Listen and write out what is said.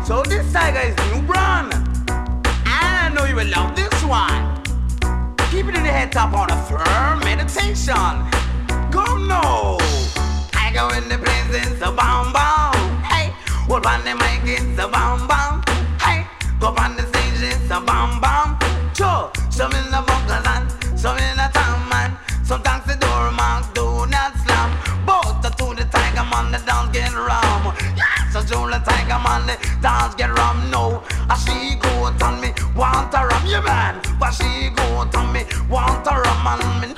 So this tiger is new brand. And I know you will love this one. Keep it in the head top on a firm meditation. Come now. Tiger in the place, it's a bomb bomb. Hey, what on the mic, it's a bomb bomb. Hey, go on the stage, it's a bomb bomb. Sure, some in the vocals and some in the town man. Sometimes the door man do not slam. Both the to the tiger man, the dance get rum. Yes, so to the tiger man, the dance get rum. No, she go on me, want a rum, yeah man. But she go on me, want a rum, and me